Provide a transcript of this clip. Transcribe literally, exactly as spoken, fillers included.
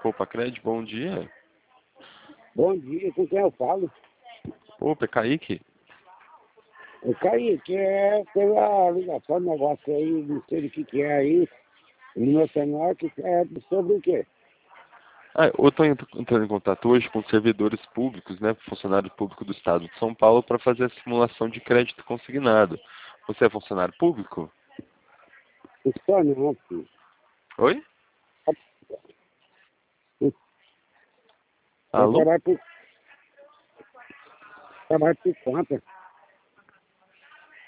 Opa, Cred, bom dia. Bom dia, com quem eu falo? Opa, é Kaique? Eu caí, que é pela ligação do negócio aí, não sei o que que é aí, no meu celular, que é sobre o quê? Ah, eu estou entrando em contato hoje com servidores públicos, né, funcionário público do Estado de São Paulo, para fazer a simulação de crédito consignado. Você é funcionário público? Isso não, filho. Oi? Eu Alô? trabalho por, trabalho por conta.